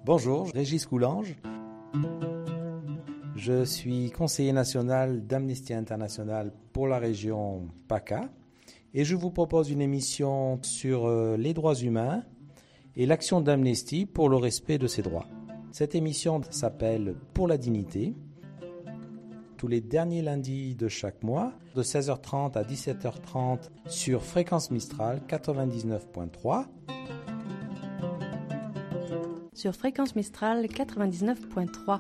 Bonjour, Régis Coulange. Je suis conseiller national d'Amnesty International pour la région PACA et je vous propose une émission sur les droits humains et l'action d'Amnesty pour le respect de ces droits. Cette émission s'appelle Pour la dignité, tous les derniers lundis de chaque mois, de 16h30 à 17h30 sur Fréquence Mistral 99.3. Sur Fréquence Mistral 99.3.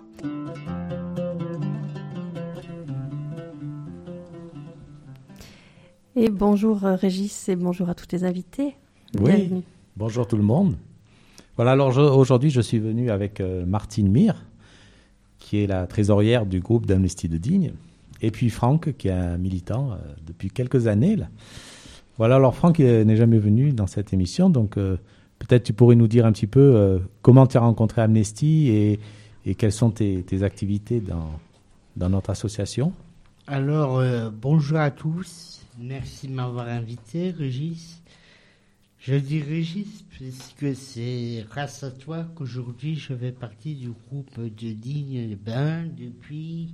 Et bonjour Régis et bonjour à tous les invités. Oui, bienvenue. Bonjour tout le monde. Voilà, alors aujourd'hui je suis venu avec Martine Mir, qui est la trésorière du groupe d'Amnesty de Digne, et puis Franck, qui est un militant depuis quelques années. Là. Voilà, alors Franck n'est jamais venu dans cette émission, donc peut-être tu pourrais nous dire un petit peu comment tu as rencontré Amnesty et quelles sont tes activités dans notre association. Alors, bonjour à tous, merci de m'avoir invité, Régis. Je dis Régis parce que c'est grâce à toi qu'aujourd'hui je fais partie du groupe de Digne Bain depuis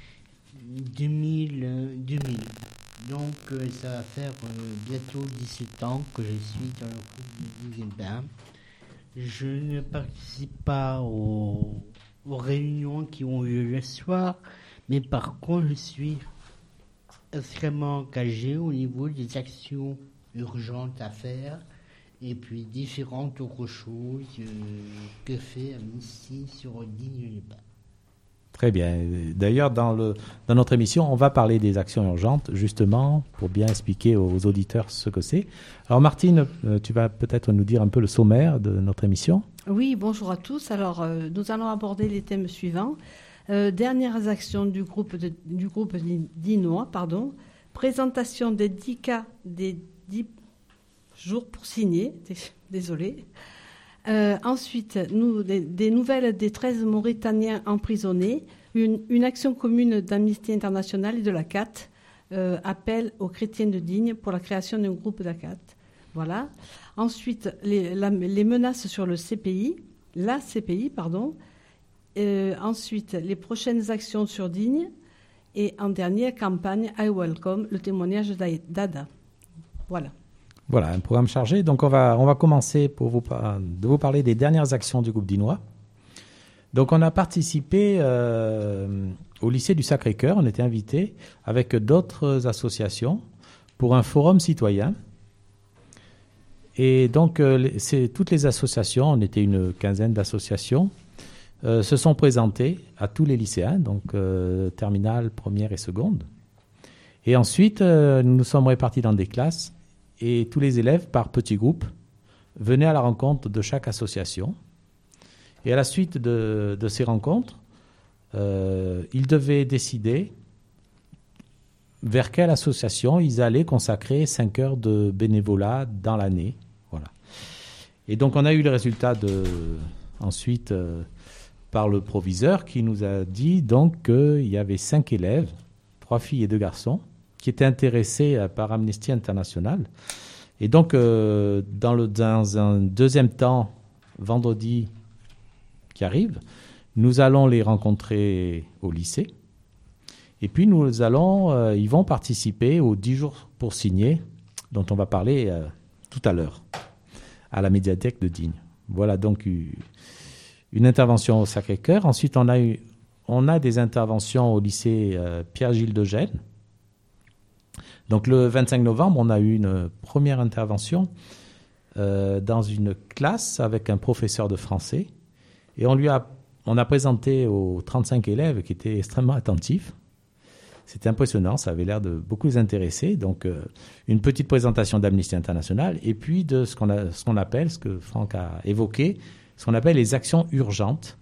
2000. Donc ça va faire bientôt 17 ans que je suis dans le groupe de Digne Bain. Je ne participe pas aux réunions qui ont lieu le soir, mais par contre je suis extrêmement engagé au niveau des actions urgentes à faire. Et puis différentes autres choses que fait Amnesty sur Digne-les-Bains. Très bien. D'ailleurs, dans notre émission, on va parler des actions urgentes, justement, pour bien expliquer aux auditeurs ce que c'est. Alors Martine, tu vas peut-être nous dire un peu le sommaire de notre émission. Oui, bonjour à tous. Alors, nous allons aborder les thèmes suivants. Dernières actions du groupe dinois, présentation des 10 cas des 10 jours pour signer, désolé. Ensuite, des nouvelles des 13 Mauritaniens emprisonnés, une action commune d'Amnesty International et de la CAT, appel aux chrétiens de Digne pour la création d'un groupe d'ACAT. Voilà. Ensuite, les menaces sur la CPI. Ensuite, les prochaines actions sur Digne. Et en dernier, campagne I Welcome, le témoignage d'Ada. Voilà. Voilà, un programme chargé. Donc, on va commencer de vous parler des dernières actions du groupe dinois. Donc, on a participé au lycée du Sacré-Cœur. On était invités avec d'autres associations pour un forum citoyen. Et donc, toutes les associations, on était une quinzaine d'associations, se sont présentées à tous les lycéens, donc terminale, première et seconde. Et ensuite, nous nous sommes répartis dans des classes. Et tous les élèves, par petits groupes, venaient à la rencontre de chaque association. Et à la suite de ces rencontres, ils devaient décider vers quelle association ils allaient consacrer 5 heures de bénévolat dans l'année. Voilà. Et donc, on a eu le résultat ensuite par le proviseur qui nous a dit donc qu'il y avait 5 élèves, 3 filles et 2 garçons, qui étaient intéressés par Amnesty International. Et donc, dans un deuxième temps, vendredi qui arrive, nous allons les rencontrer au lycée. Et puis, ils vont participer aux 10 jours pour signer, dont on va parler tout à l'heure, à la médiathèque de Digne. Voilà donc une intervention au Sacré-Cœur. Ensuite, on a des interventions au lycée Pierre-Gilles de Gênes. Donc le 25 novembre, on a eu une première intervention dans une classe avec un professeur de français. Et on a présenté aux 35 élèves qui étaient extrêmement attentifs. C'était impressionnant, ça avait l'air de beaucoup les intéresser. Donc une petite présentation d'Amnesty International et puis de ce qu'on appelle, ce que Franck a évoqué, ce qu'on appelle les actions urgentes.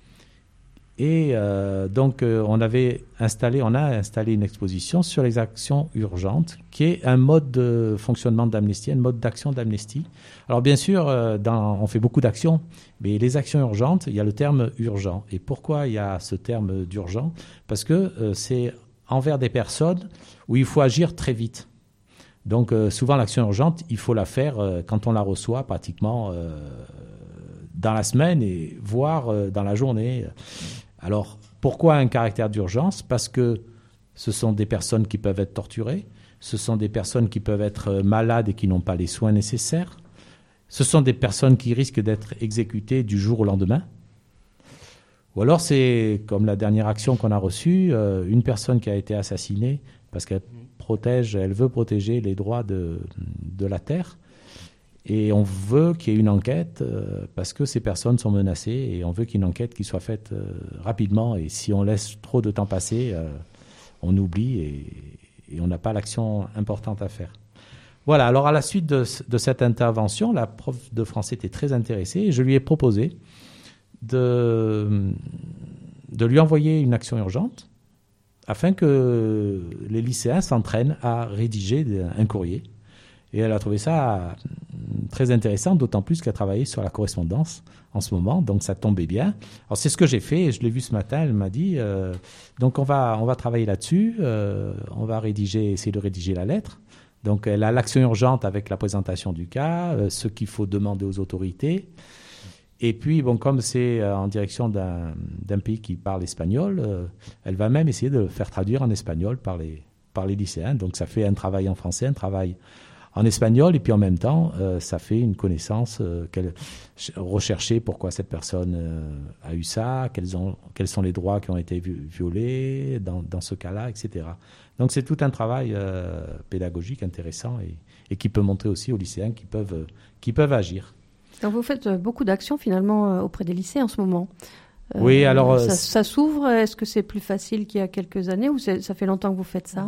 Et donc, on a installé une exposition sur les actions urgentes, qui est un mode de fonctionnement d'Amnesty, un mode d'action d'Amnesty. Alors, bien sûr, on fait beaucoup d'actions, mais les actions urgentes, il y a le terme urgent. Et pourquoi il y a ce terme d'urgent ? Parce que c'est envers des personnes où il faut agir très vite. Donc, souvent, l'action urgente, il faut la faire quand on la reçoit pratiquement dans la semaine et voire dans la journée. Alors, pourquoi un caractère d'urgence ? Parce que ce sont des personnes qui peuvent être torturées, ce sont des personnes qui peuvent être malades et qui n'ont pas les soins nécessaires, ce sont des personnes qui risquent d'être exécutées du jour au lendemain. Ou alors c'est, comme la dernière action qu'on a reçue, une personne qui a été assassinée parce qu'elle veut protéger les droits de la terre. Et on veut qu'il y ait une enquête parce que ces personnes sont menacées et on veut qu'il y ait une enquête qui soit faite rapidement. Et si on laisse trop de temps passer, on oublie et on n'a pas l'action importante à faire. Voilà, alors à la suite de cette intervention, la prof de français était très intéressée et je lui ai proposé de lui envoyer une action urgente afin que les lycéens s'entraînent à rédiger un courrier. Et elle a trouvé ça très intéressant, d'autant plus qu'elle travaillait sur la correspondance en ce moment, donc ça tombait bien. Alors c'est ce que j'ai fait, et je l'ai vu ce matin, elle m'a dit, donc on va travailler là-dessus, on va essayer de rédiger la lettre. Donc elle a l'action urgente avec la présentation du cas, ce qu'il faut demander aux autorités. Et puis, bon, comme c'est en direction d'un pays qui parle espagnol, elle va même essayer de le faire traduire en espagnol par les lycéens. Donc ça fait un travail en français, un travail en espagnol, et puis en même temps, ça fait une connaissance, rechercher pourquoi cette personne a eu ça, quels sont les droits qui ont été violés dans ce cas-là, etc. Donc c'est tout un travail pédagogique intéressant et qui peut montrer aussi aux lycéens qui peuvent agir. Donc vous faites beaucoup d'actions finalement auprès des lycées en ce moment. Oui, alors... Ça s'ouvre, est-ce que c'est plus facile qu'il y a quelques années ou ça fait longtemps que vous faites ça ?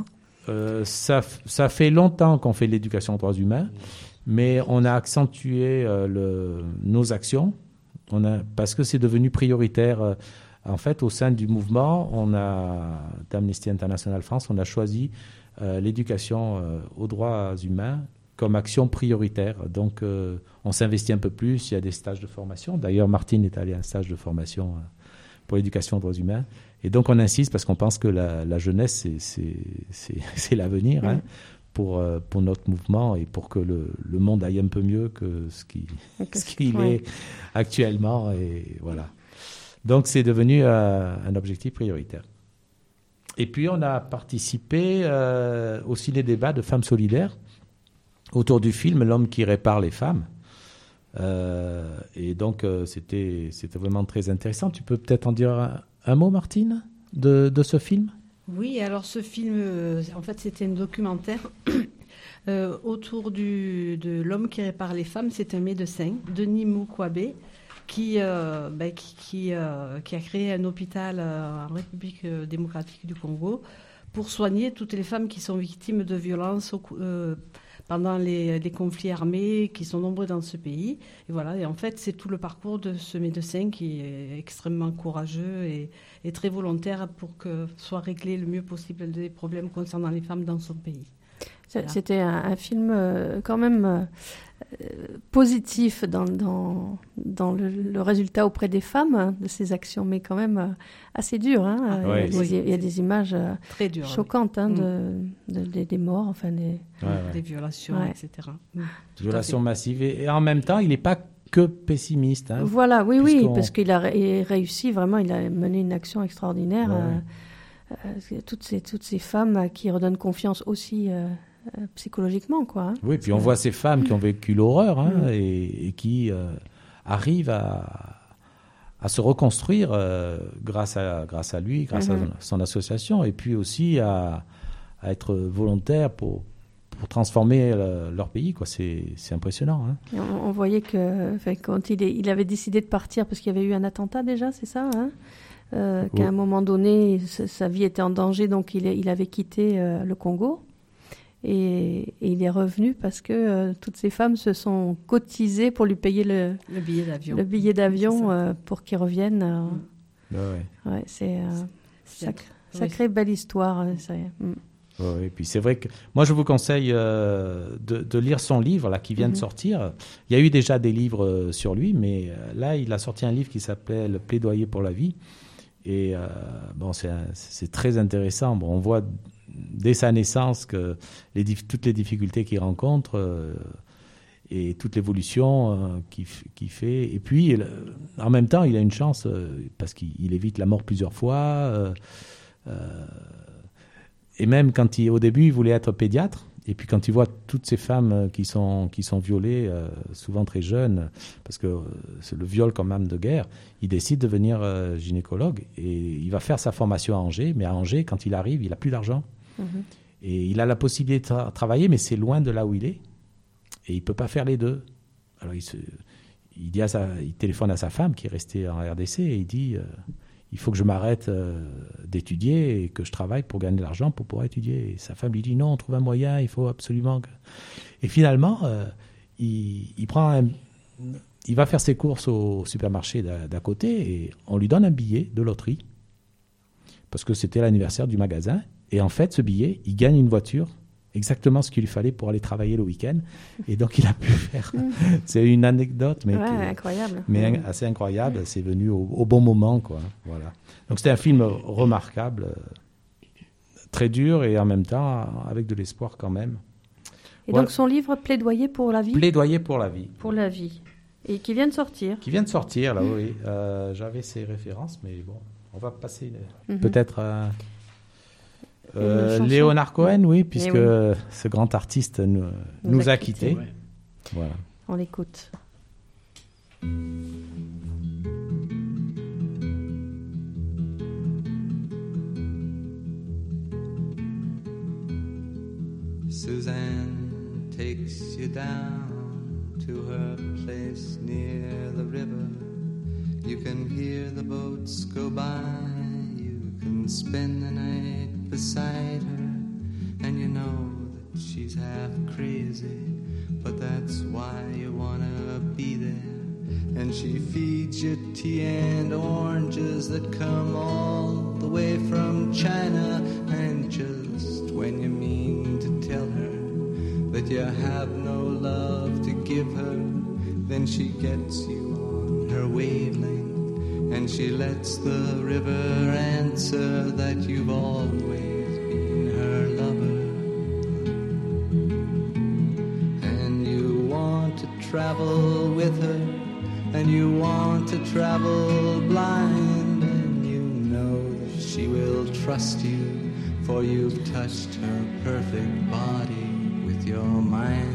Ça fait longtemps qu'on fait de l'éducation aux droits humains, mais on a accentué nos actions parce que c'est devenu prioritaire. En fait, au sein du mouvement, d'Amnesty International France, on a choisi l'éducation aux droits humains comme action prioritaire. Donc, on s'investit un peu plus, il y a des stages de formation. D'ailleurs, Martine est allée à un stage de formation pour l'éducation aux droits humains. Et donc, on insiste parce qu'on pense que la jeunesse, c'est l'avenir pour notre mouvement et pour que le monde aille un peu mieux que ce qu'il est actuellement. Et voilà. Donc, c'est devenu un objectif prioritaire. Et puis, on a participé au ciné-débat de Femmes solidaires autour du film « L'homme qui répare les femmes ». Et donc, c'était vraiment très intéressant. Tu peux peut-être en dire un mot, Martine, de ce film ? Oui, alors ce film, en fait, c'était un documentaire autour de l'homme qui répare les femmes. C'est un médecin, Denis Mukwege, qui a créé un hôpital en République démocratique du Congo pour soigner toutes les femmes qui sont victimes de violences pendant les conflits armés qui sont nombreux dans ce pays. Et voilà, et en fait, c'est tout le parcours de ce médecin qui est extrêmement courageux et très volontaire pour que soient réglés le mieux possible les problèmes concernant les femmes dans son pays. Voilà. C'était un film quand même positif dans le résultat auprès des femmes de ces actions, mais quand même assez dur. Hein. Il y a des images très dures, choquantes des morts, enfin des violations, etc. Violations massives. Et en même temps, il n'est pas que pessimiste. Hein, voilà, oui, parce qu'il a réussi vraiment, il a mené une action extraordinaire. Toutes ces femmes qui redonnent confiance aussi psychologiquement, quoi. Hein. Oui, puis on voit ces femmes qui ont vécu l'horreur et qui arrivent à se reconstruire grâce à lui, grâce à son association, et puis aussi à être volontaires pour transformer leur pays, quoi. C'est impressionnant. Hein. On voyait que quand il avait décidé de partir, parce qu'il y avait eu un attentat déjà, c'est ça, hein, qu'à un moment donné, sa vie était en danger, donc il avait quitté le Congo. Et il est revenu parce que toutes ces femmes se sont cotisées pour lui payer le billet d'avion pour qu'il revienne. C'est sacrée belle histoire. Oui, et puis c'est vrai que moi je vous conseille de lire son livre là qui vient de sortir. Il y a eu déjà des livres sur lui, mais là il a sorti un livre qui s'appelle Plaidoyer pour la vie. Et c'est très intéressant. Bon, on voit dès sa naissance que toutes les difficultés qu'il rencontre et toute l'évolution qu'il fait. Et puis, en même temps, il a une chance parce qu'il évite la mort plusieurs fois. Et même au début, il voulait être pédiatre. Et puis quand il voit toutes ces femmes qui sont violées, souvent très jeunes, parce que c'est le viol comme arme de guerre, il décide de devenir gynécologue. Et il va faire sa formation à Angers. Mais à Angers, quand il arrive, il n'a plus d'argent. Et il a la possibilité de travailler, mais c'est loin de là où il est. Et il ne peut pas faire les deux. Alors il téléphone à sa femme qui est restée en RDC et il dit il faut que je m'arrête d'étudier et que je travaille pour gagner de l'argent pour pouvoir étudier. Et sa femme lui dit non, on trouve un moyen, il faut absolument que... Et finalement, il va faire ses courses au supermarché d'à côté et on lui donne un billet de loterie parce que c'était l'anniversaire du magasin. Et en fait, ce billet, il gagne une voiture, exactement ce qu'il lui fallait pour aller travailler le week-end. Et donc, il a pu faire... C'est une anecdote, mais, incroyable. Mais assez incroyable. C'est venu au bon moment, quoi. Voilà. Donc, c'était un film remarquable, très dur et en même temps avec de l'espoir quand même. Et donc, son livre, Plaidoyer pour la vie. Plaidoyer pour la vie. Pour la vie. Et qui vient de sortir. Qui vient de sortir, là, oui. J'avais ses références, mais bon, on va passer peut-être... Léonard Cohen, oui, puisque ce grand artiste nous a quittés. Ouais. Voilà. On l'écoute. Suzanne takes you down to her place near the river. You can hear the boats go by. You can spend the night beside her, and you know that she's half crazy, but that's why you wanna be there. And she feeds you tea and oranges that come all the way from China. And just when you mean to tell her that you have no love to give her, then she gets you on her wavelength. And she lets the river answer that you've always been her lover. And you want to travel with her, and you want to travel blind, and you know that she will trust you, for you've touched her perfect body with your mind.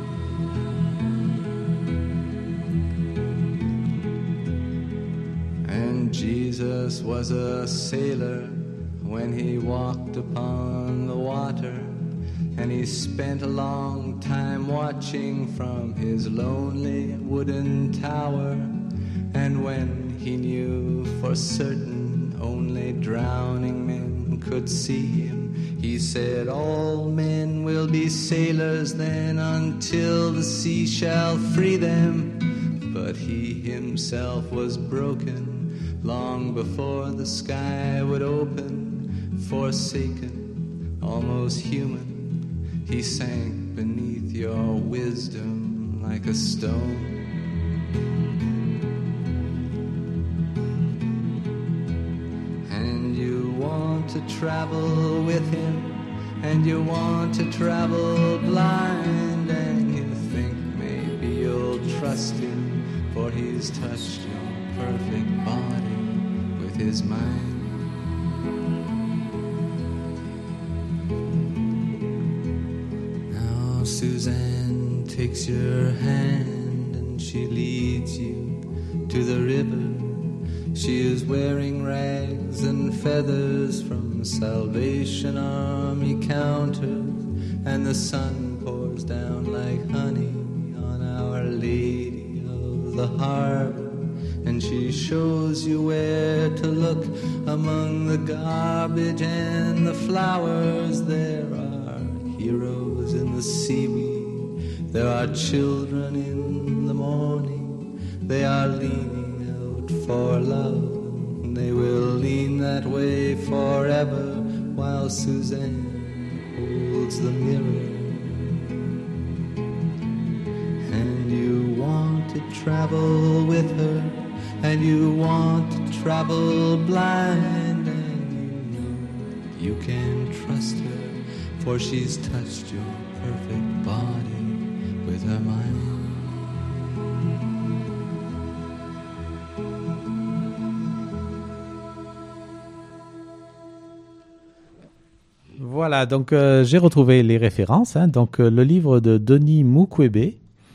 Jesus was a sailor when he walked upon the water, and he spent a long time watching from his lonely wooden tower. And when he knew for certain only drowning men could see him, he said, all men will be sailors then until the sea shall free them. But he himself was broken long before the sky would open. Forsaken, almost human, he sank beneath your wisdom like a stone. And you want to travel with him, and you want to travel blind, and you think maybe you'll trust him, for he's touched your perfect body with his mind. Now Suzanne takes your hand and she leads you to the river. She is wearing rags and feathers from Salvation Army counters, and the sun pours down like honey on Our Lady of the Harbor. And she shows you where to look among the garbage and the flowers. There are heroes in the seaweed, there are children in the morning. They are leaning out for love, and they will lean that way forever, while Suzanne holds the mirror. And you want to travel with her, and you want to travel blind, and you know you can trust her, for she's touched your perfect body with her mind. Voilà, donc j'ai retrouvé les références. Donc le livre de Denis Mukwege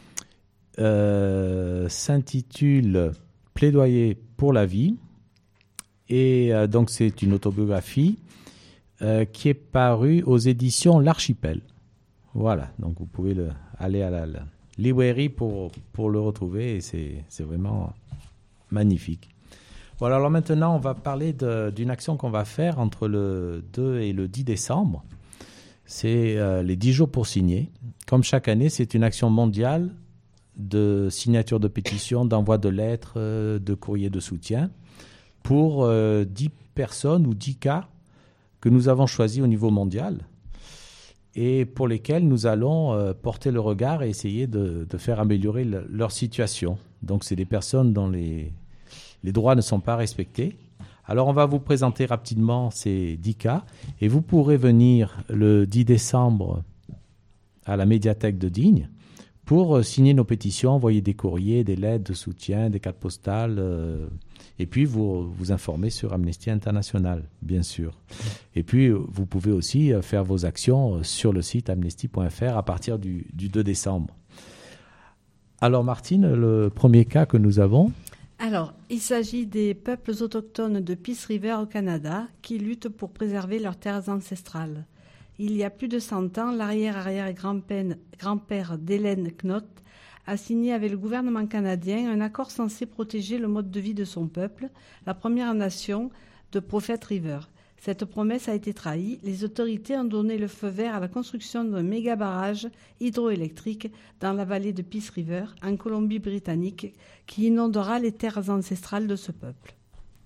s'intitule Plaidoyer pour la vie. Et donc c'est une autobiographie qui est parue aux éditions L'Archipel. Voilà, donc vous pouvez aller à la librairie pour le retrouver et c'est vraiment magnifique. Voilà, alors maintenant on va parler d'une action qu'on va faire entre le 2 et le 10 décembre. C'est les 10 jours pour signer. Comme chaque année, c'est une action mondiale de signature de pétition, d'envoi de lettres, de courriers de soutien pour 10 personnes ou 10 cas que nous avons choisis au niveau mondial et pour lesquels nous allons porter le regard et essayer de faire améliorer leur situation. Donc c'est des personnes dont les droits ne sont pas respectés. Alors on va vous présenter rapidement ces 10 cas et vous pourrez venir le 10 décembre à la médiathèque de Digne pour signer nos pétitions, envoyer des courriers, des lettres de soutien, des cartes postales, et puis vous informer sur Amnesty International, bien sûr. Et puis vous pouvez aussi faire vos actions sur le site amnesty.fr à partir du 2 décembre. Alors Martine, le premier cas que nous avons... Alors, il s'agit des peuples autochtones de Peace River au Canada qui luttent pour préserver leurs terres ancestrales. Il y a plus de 100 ans, l'arrière-arrière-grand-père d'Hélène Knott a signé avec le gouvernement canadien un accord censé protéger le mode de vie de son peuple, la Première Nation de Prophet River. Cette promesse a été trahie. Les autorités ont donné le feu vert à la construction d'un méga barrage hydroélectrique dans la vallée de Peace River, en Colombie-Britannique, qui inondera les terres ancestrales de ce peuple.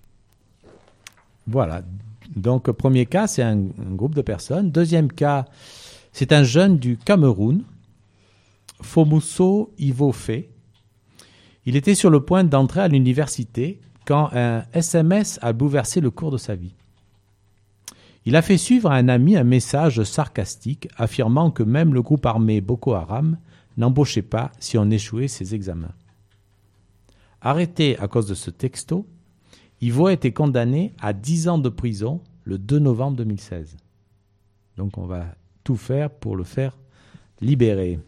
Voilà. Donc, premier cas, c'est un groupe de personnes. Deuxième cas, c'est un jeune du Cameroun, Fomuso Ivofe. Il était sur le point d'entrer à l'université quand un SMS a bouleversé le cours de sa vie. Il a fait suivre à un ami un message sarcastique affirmant que même le groupe armé Boko Haram n'embauchait pas si on échouait ses examens. Arrêté à cause de ce texto, Ivo a été condamné à 10 ans de prison le 2 novembre 2016. Donc on va tout faire pour le faire libérer.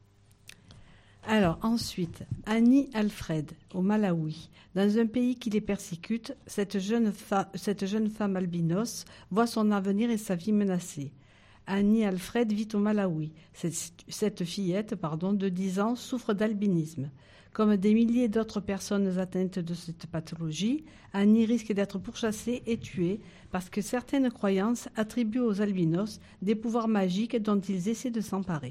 Alors ensuite, Annie Alfred, au Malawi. Dans un pays qui les persécute, cette jeune femme albinos voit son avenir et sa vie menacée. Annie Alfred vit au Malawi. Cette fillette de 10 ans souffre d'albinisme. Comme des milliers d'autres personnes atteintes de cette pathologie, Annie risque d'être pourchassée et tuée parce que certaines croyances attribuent aux albinos des pouvoirs magiques dont ils essaient de s'emparer.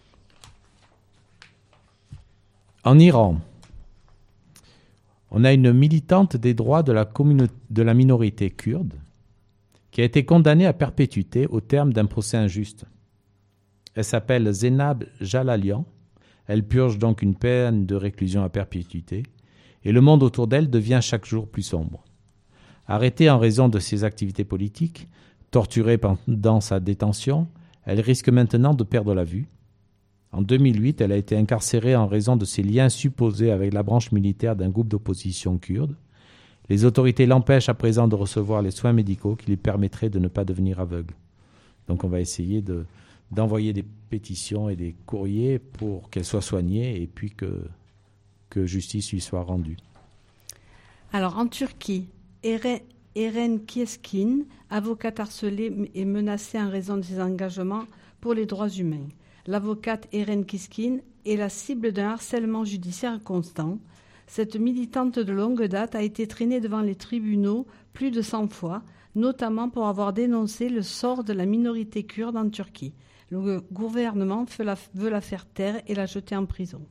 En Iran, on a une militante des droits de la minorité kurde qui a été condamnée à perpétuité au terme d'un procès injuste. Elle s'appelle Zeinab Jalalian. Elle purge donc une peine de réclusion à perpétuité et le monde autour d'elle devient chaque jour plus sombre. Arrêtée en raison de ses activités politiques, torturée pendant sa détention, elle risque maintenant de perdre la vue. En 2008, elle a été incarcérée en raison de ses liens supposés avec la branche militaire d'un groupe d'opposition kurde. Les autorités l'empêchent à présent de recevoir les soins médicaux qui lui permettraient de ne pas devenir aveugle. Donc on va essayer d'envoyer des pétitions et des courriers pour qu'elle soit soignée et puis que justice lui soit rendue. Alors en Turquie, Eren Kieskin, avocate harcelée et menacée en raison de ses engagements pour les droits humains. L'avocate Eren Kieskin est la cible d'un harcèlement judiciaire constant. Cette militante de longue date a été traînée devant les tribunaux plus de 100 fois, notamment pour avoir dénoncé le sort de la minorité kurde en Turquie. Le gouvernement veut la faire taire et la jeter en prison.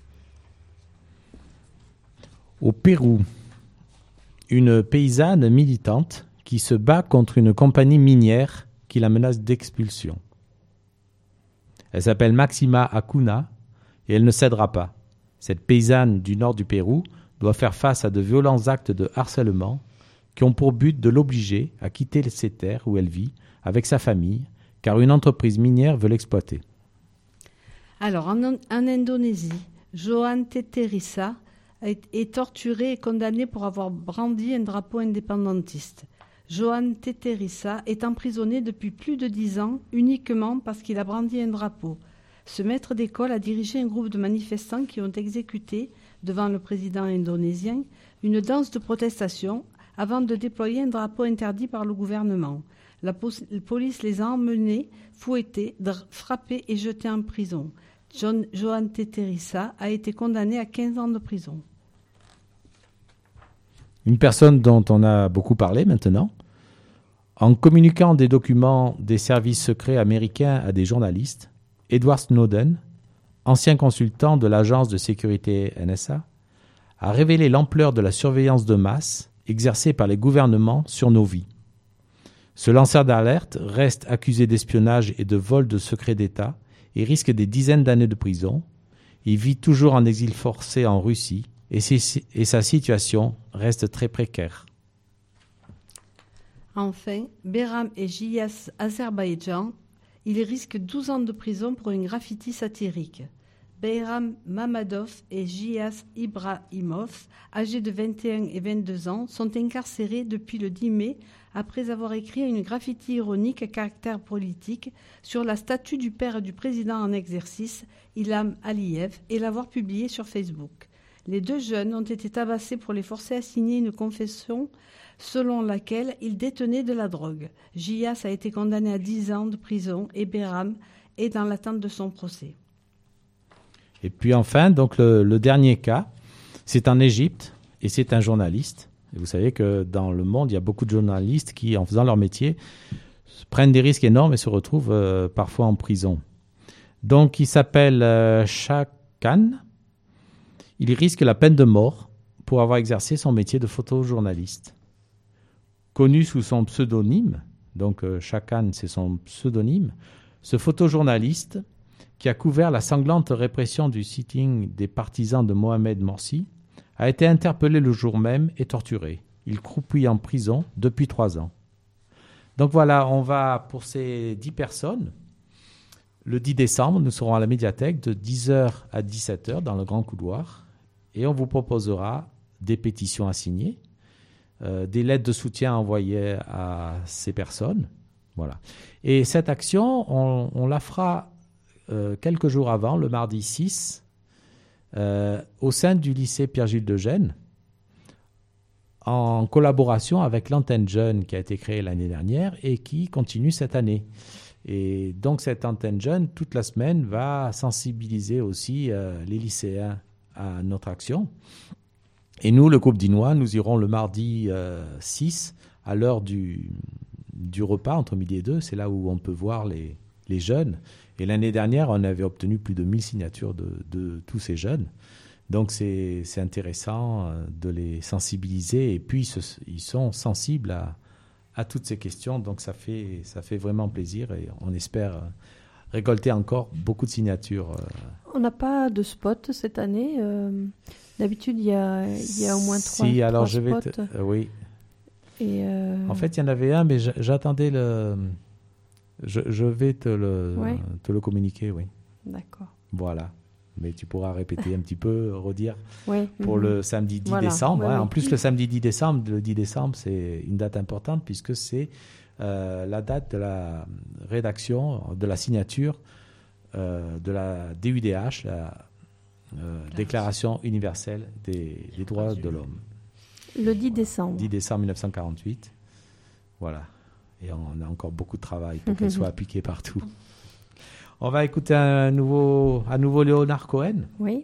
Au Pérou, une paysanne militante qui se bat contre une compagnie minière qui la menace d'expulsion. Elle s'appelle Maxima Acuna et elle ne cédera pas. Cette paysanne du nord du Pérou doit faire face à de violents actes de harcèlement qui ont pour but de l'obliger à quitter ses terres où elle vit avec sa famille, car une entreprise minière veut l'exploiter. Alors, en Indonésie, Johan Teterissa est torturé et condamné pour avoir brandi un drapeau indépendantiste. Johan Teterissa est emprisonné depuis plus de 10 ans uniquement parce qu'il a brandi un drapeau. Ce maître d'école a dirigé un groupe de manifestants qui ont exécuté, devant le président indonésien, une danse de protestation avant de déployer un drapeau interdit par le gouvernement. La police les a emmenés, fouettés, frappés et jetés en prison. Johan Teterissa a été condamné à 15 ans de prison. Une personne dont on a beaucoup parlé maintenant, en communiquant des documents des services secrets américains à des journalistes, Edward Snowden, ancien consultant de l'agence de sécurité NSA, a révélé l'ampleur de la surveillance de masse exercée par les gouvernements sur nos vies. Ce lanceur d'alerte reste accusé d'espionnage et de vol de secrets d'État et risque des dizaines d'années de prison. Il vit toujours en exil forcé en Russie et sa situation reste très précaire. Enfin, Behram et Giyas Azerbaïdjan, ils risquent 12 ans de prison pour une graffiti satirique. Behram Mamadov et Giyas Ibrahimov, âgés de 21 et 22 ans, sont incarcérés depuis le 10 mai après avoir écrit une graffiti ironique à caractère politique sur la statue du père du président en exercice, Ilham Aliyev, et l'avoir publié sur Facebook. Les 2 jeunes ont été tabassés pour les forcer à signer une confession selon laquelle ils détenaient de la drogue. Giyas a été condamné à 10 ans de prison et Behram est dans l'attente de son procès. Et puis enfin, donc le dernier cas, c'est en Égypte et c'est un journaliste. Et vous savez que dans le monde, il y a beaucoup de journalistes qui, en faisant leur métier, prennent des risques énormes et se retrouvent parfois en prison. Donc il s'appelle Shakan. Il risque la peine de mort pour avoir exercé son métier de photojournaliste. Connu sous son pseudonyme, donc Shakan c'est son pseudonyme, ce photojournaliste qui a couvert la sanglante répression du sitting des partisans de Mohamed Morsi, a été interpellé le jour même et torturé. Il croupit en prison depuis 3 ans. Donc voilà, on va pour ces 10 personnes. Le 10 décembre, nous serons à la médiathèque de 10h à 17h dans le grand couloir et on vous proposera des pétitions à signer, des lettres de soutien envoyées à ces personnes. Voilà. Et cette action, on la fera quelques jours avant, le mardi 6, au sein du lycée Pierre-Gilles de Gênes, en collaboration avec l'antenne jeune qui a été créée l'année dernière et qui continue cette année. Et donc cette antenne jeune, toute la semaine, va sensibiliser aussi les lycéens à notre action. Et nous, le groupe Dinois, nous irons le mardi 6 à l'heure du repas, entre midi et 2. C'est là où on peut voir les jeunes. Et l'année dernière, on avait obtenu plus de 1000 signatures de tous ces jeunes. Donc c'est intéressant de les sensibiliser. Et puis, ils sont sensibles à toutes ces questions. Donc ça fait vraiment plaisir et on espère récolter encore beaucoup de signatures. On n'a pas de spot cette année. D'habitude, il y a au moins 3 Si, alors spots. je vais oui. Et En fait, il y en avait un, mais j'attendais le... Je vais te le communiquer, oui. D'accord. Voilà. Mais tu pourras répéter un petit peu, redire Oui. pour le samedi 10 décembre. Ouais, hein. oui. En plus, le samedi 10 décembre, c'est une date importante puisque c'est la date de la rédaction, de la signature de la DUDH, la Déclaration universelle des droits de l'homme. Le 10 décembre. 10 décembre 1948. Voilà. Et on a encore beaucoup de travail pour qu'elle soit appliquée partout. On va écouter à nouveau Leonard Cohen. Oui.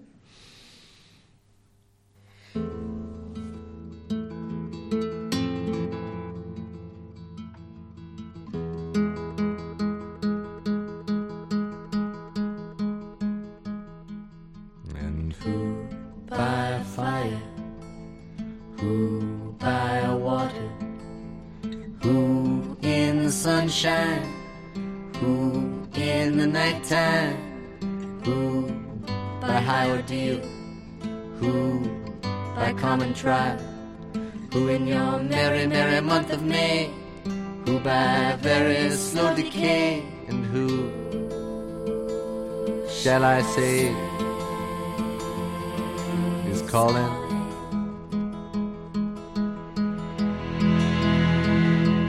And who by a fire, who by a water, who in the sunshine, who in the nighttime, who by high ordeal, who by common trial, who in your merry, merry month of May, who by very slow decay, and who shall I say is calling?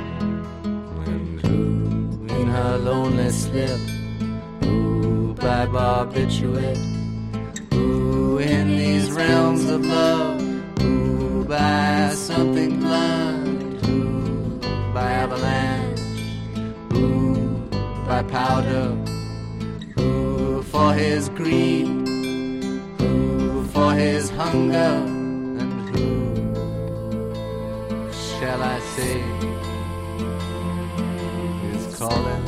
lip. Ooh, by barbiturate. Ooh, in these realms of love. Ooh, by something blunt. Ooh, by avalanche. Ooh, by powder. Ooh, for his greed. Ooh, for his hunger. And who shall I say is calling?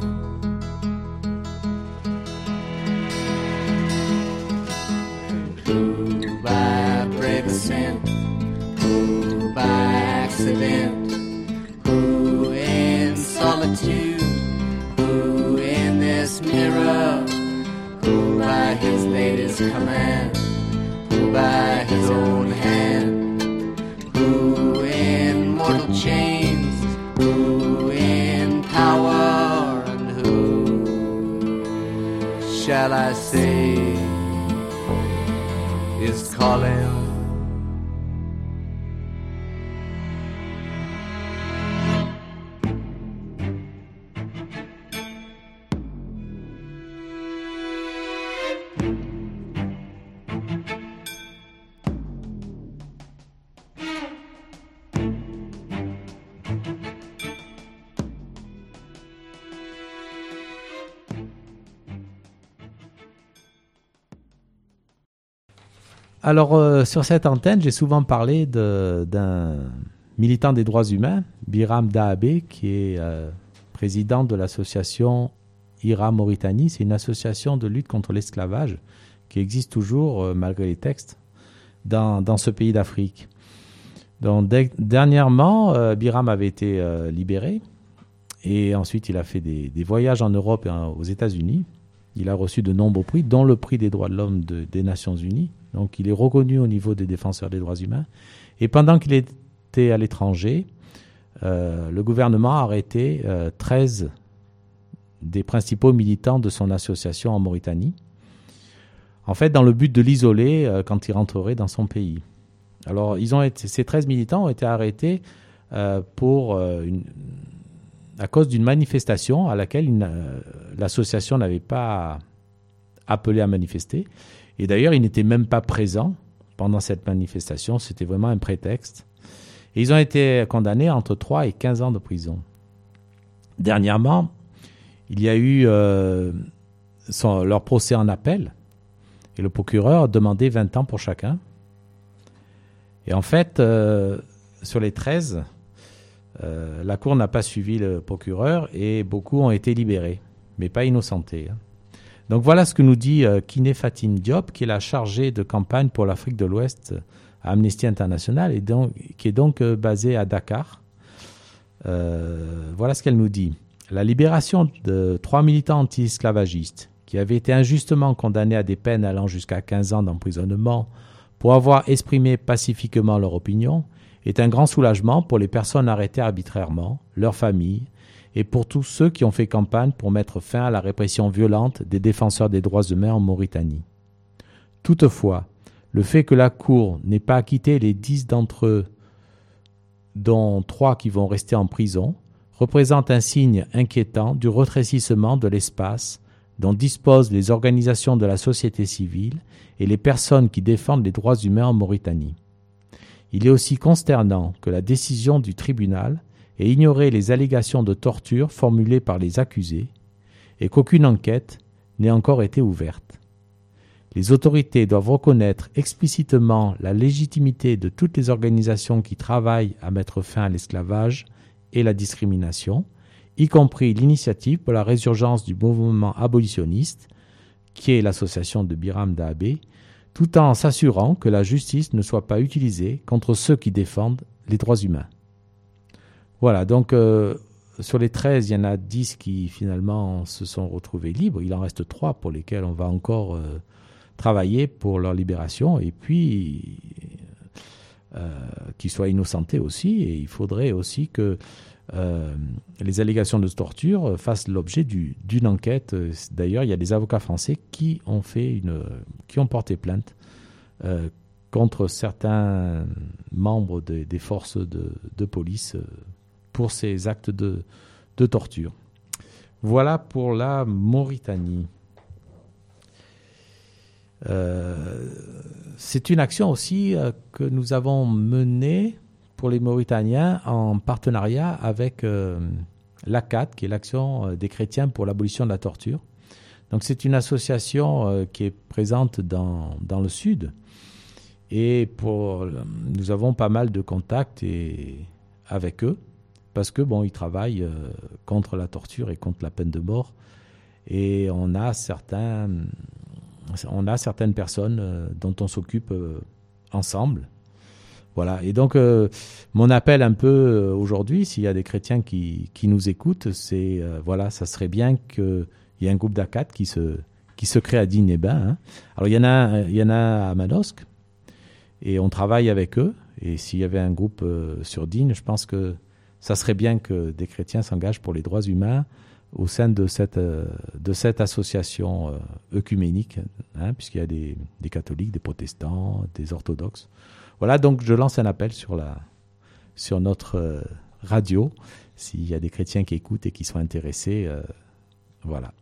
Who by brave ascent? Who by accident? Who in solitude? Who in this mirror? Who by his latest command? Who by his own hand? Who in mortal chains? Who in power? And who shall I say is calling? Alors, sur cette antenne, j'ai souvent parlé d'un militant des droits humains, Biram Dahabé, qui est président de l'association IRA Mauritanie. C'est une association de lutte contre l'esclavage qui existe toujours, malgré les textes, dans ce pays d'Afrique. Donc, dernièrement, Biram avait été libéré et ensuite il a fait des voyages en Europe et aux États-Unis. Il a reçu de nombreux prix, dont le prix des droits de l'homme des Nations Unies. Donc il est reconnu au niveau des défenseurs des droits humains. Et pendant qu'il était à l'étranger, le gouvernement a arrêté 13 des principaux militants de son association en Mauritanie. En fait, dans le but de l'isoler quand il rentrerait dans son pays. Alors, ces 13 militants ont été arrêtés à cause d'une manifestation à laquelle l'association n'avait pas appelé à manifester. Et d'ailleurs, ils n'étaient même pas présents pendant cette manifestation. C'était vraiment un prétexte. Et ils ont été condamnés entre 3 et 15 ans de prison. Dernièrement, il y a eu leur procès en appel. Et le procureur a demandé 20 ans pour chacun. Et en fait, sur les 13, la Cour n'a pas suivi le procureur et beaucoup ont été libérés, mais pas innocentés. Donc voilà ce que nous dit Kiné Fatine Diop, qui est la chargée de campagne pour l'Afrique de l'Ouest à Amnesty International et qui est donc basée à Dakar. Voilà ce qu'elle nous dit. La libération de 3 militants anti-esclavagistes qui avaient été injustement condamnés à des peines allant jusqu'à 15 ans d'emprisonnement pour avoir exprimé pacifiquement leur opinion est un grand soulagement pour les personnes arrêtées arbitrairement, leurs familles, et pour tous ceux qui ont fait campagne pour mettre fin à la répression violente des défenseurs des droits humains en Mauritanie. Toutefois, le fait que la Cour n'ait pas acquitté les 10 d'entre eux, dont 3 qui vont rester en prison, représente un signe inquiétant du rétrécissement de l'espace dont disposent les organisations de la société civile et les personnes qui défendent les droits humains en Mauritanie. Il est aussi consternant que la décision du tribunal ait ignoré les allégations de torture formulées par les accusés et qu'aucune enquête n'ait encore été ouverte. Les autorités doivent reconnaître explicitement la légitimité de toutes les organisations qui travaillent à mettre fin à l'esclavage et la discrimination, y compris l'initiative pour la résurgence du mouvement abolitionniste, qui est l'association de Biram Dahabé, tout en s'assurant que la justice ne soit pas utilisée contre ceux qui défendent les droits humains. Voilà, donc sur les 13, il y en a 10 qui finalement se sont retrouvés libres. Il en reste 3 pour lesquels on va encore travailler pour leur libération et puis qu'ils soient innocentés aussi. Et il faudrait aussi que les allégations de torture fassent l'objet d'une enquête. D'ailleurs, il y a des avocats français qui ont porté plainte contre certains membres des forces de police pour ces actes de torture. Voilà pour la Mauritanie. C'est une action aussi que nous avons menée pour les Mauritaniens en partenariat avec l'ACAT, qui est l'Action des chrétiens pour l'abolition de la torture. Donc c'est une association qui est présente dans le sud et nous avons pas mal de contacts avec eux parce que ils travaillent contre la torture et contre la peine de mort et on a certaines personnes dont on s'occupe ensemble. Voilà. Et donc mon appel un peu aujourd'hui, s'il y a des chrétiens qui nous écoutent, c'est ça serait bien que il y a un groupe d'ACAT qui se crée à Digne-les-Bains. Hein. Alors, il y en a à Manosque, et on travaille avec eux. Et s'il y avait un groupe sur Digne, je pense que ça serait bien que des chrétiens s'engagent pour les droits humains au sein de cette association œcuménique, hein, puisqu'il y a des catholiques, des protestants, des orthodoxes. Voilà, donc je lance un appel sur notre radio, s'il y a des chrétiens qui écoutent et qui sont intéressés. Voilà.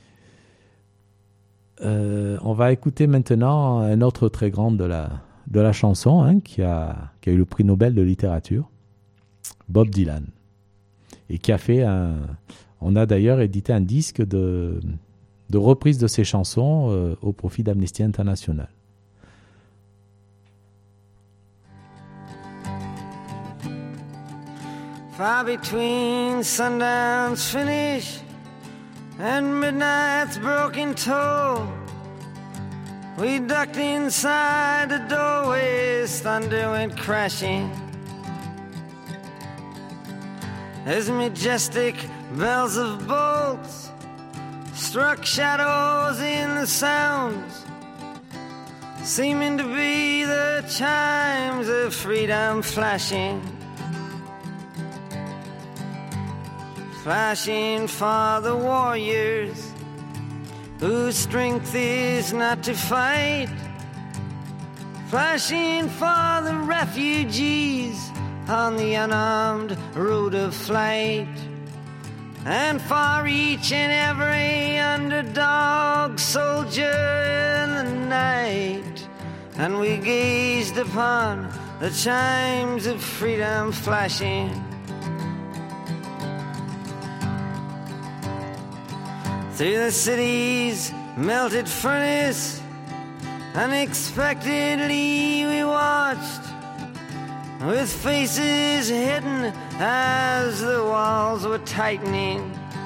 On va écouter maintenant un autre très grand de la chanson, hein, qui a eu le prix Nobel de littérature, Bob Dylan, et qui a fait on a d'ailleurs édité un disque de reprise de ses chansons au profit d'Amnesty International. Far between sundown's finish and midnight's broken toll, we ducked inside the doorways, thunder went crashing as majestic bells of bolts struck shadows in the sounds, seeming to be the chimes of freedom flashing for the warriors whose strength is not to fight, flashing for the refugees on the unarmed road of flight, and for each and every underdog soldier in the night. And we gazed upon the chimes of freedom flashing through the city's melted furnace. Unexpectedly we watched, with faces hidden as the walls were tightening,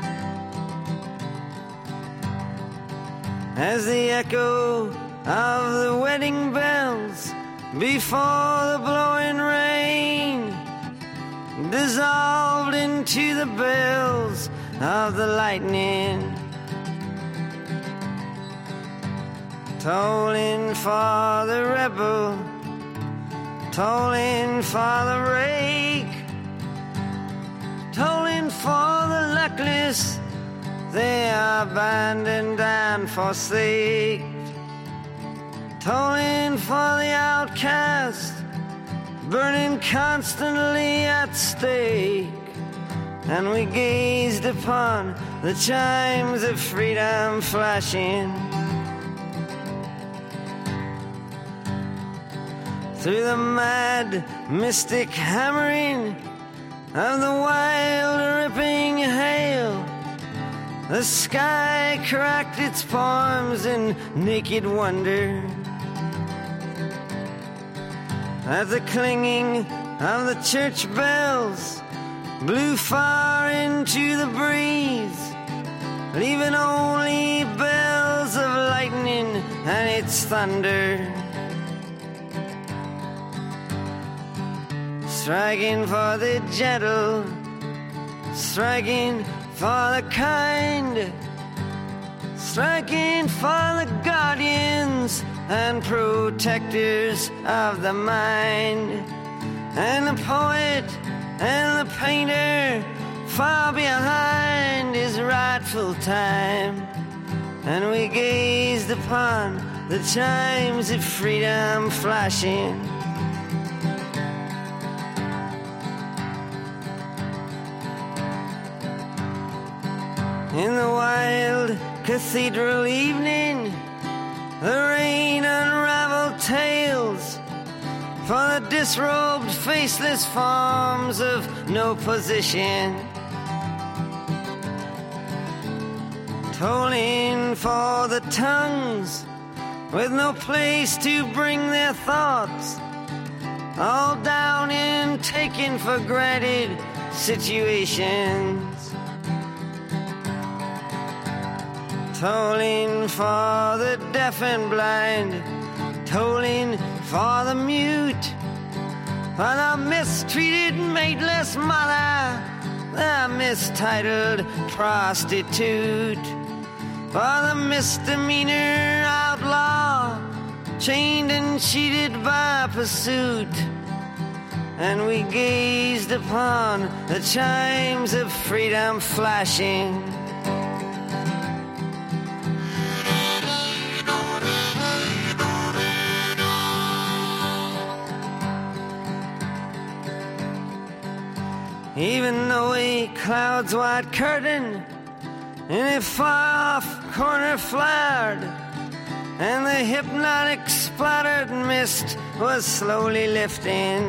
as the echo of the wedding bells before the blowing rain dissolved into the bells of the lightning, tolling for the rebel, tolling for the rake, tolling for the luckless, they are abandoned and forsaked, tolling for the outcast, burning constantly at stake. And we gazed upon the chimes of freedom flashing through the mad, mystic hammering of the wild, ripping hail. The sky cracked its palms in naked wonder as the clanging of the church bells blew far into the breeze, leaving only bells of lightning and its thunder, striking for the gentle, striking for the kind, striking for the guardians and protectors of the mind, and the poet and the painter far behind his rightful time. And we gazed upon the chimes of freedom flashing in cathedral evening, the rain unraveled tales for the disrobed, faceless forms of no position, tolling for the tongues with no place to bring their thoughts, all down in taken for granted situations. Tolling for the deaf and blind, tolling for the mute, for the mistreated mateless mother, the mistitled prostitute, for the misdemeanor outlaw, chained and cheated by pursuit. And we gazed upon the chimes of freedom flashing. Even though a cloud's white curtain in a far-off corner flared, and the hypnotic splattered mist was slowly lifting,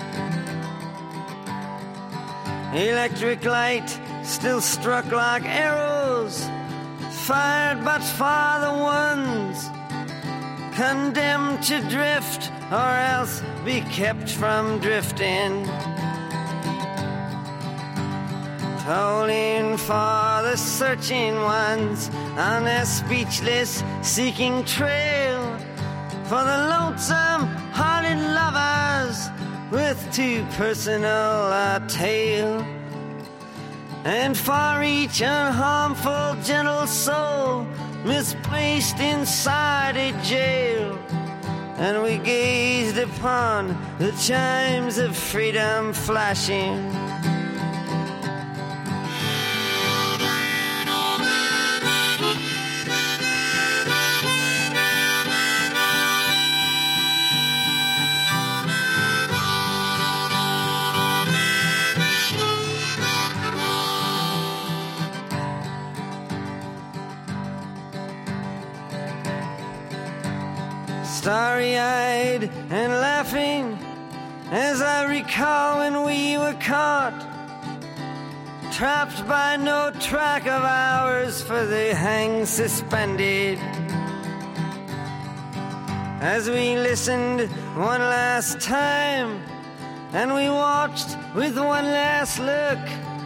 electric light still struck like arrows, fired but for the ones condemned to drift or else be kept from drifting. Tolling for the searching ones on their speechless seeking trail, for the lonesome hearted lovers with too personal a tale, and for each unharmful gentle soul misplaced inside a jail. And we gazed upon the chimes of freedom flashing. Starry-eyed and laughing as I recall when we were caught, trapped by no track of ours for the hang suspended. As we listened one last time and we watched with one last look,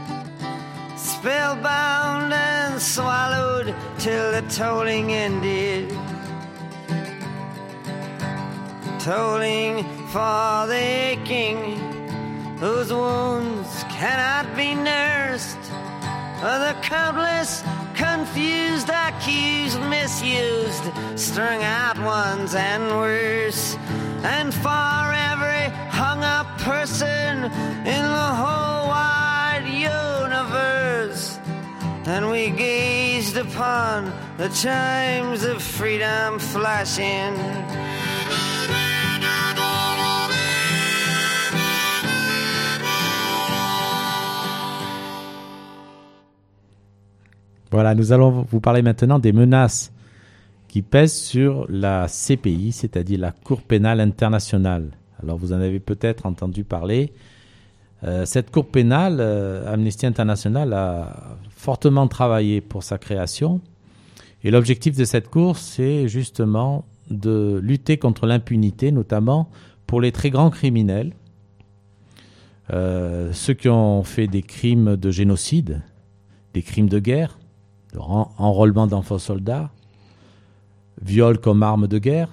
spellbound and swallowed till the tolling ended. Tolling for the aching whose wounds cannot be nursed, for the countless confused, accused, misused, strung out ones and worse, and for every hung up person in the whole wide universe. And we gazed upon the chimes of freedom flashing. Voilà, nous allons vous parler maintenant des menaces qui pèsent sur la CPI, c'est-à-dire la Cour pénale internationale. Alors, vous en avez peut-être entendu parler. Cette Cour pénale, Amnesty International a fortement travaillé pour sa création. Et l'objectif de cette Cour, c'est justement de lutter contre l'impunité, notamment pour les très grands criminels, ceux qui ont fait des crimes de génocide, des crimes de guerre, de enrôlement d'enfants soldats, viol comme arme de guerre,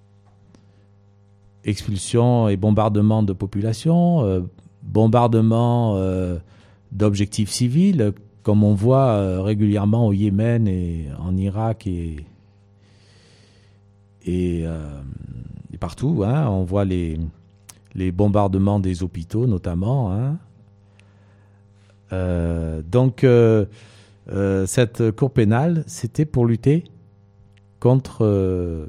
expulsion et bombardement de populations, bombardement d'objectifs civils, comme on voit régulièrement au Yémen et en Irak et partout. Hein, on voit les bombardements des hôpitaux notamment. Hein. Donc, cette cour pénale, c'était pour lutter contre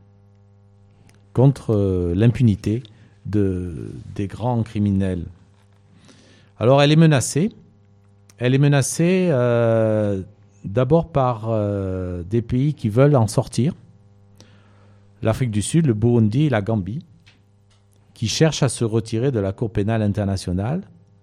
l'impunité des grands criminels. Alors, elle est menacée d'abord par des pays qui veulent en sortir. L'Afrique du Sud, le Burundi et la Gambie, qui cherchent à se retirer de la Cour pénale internationale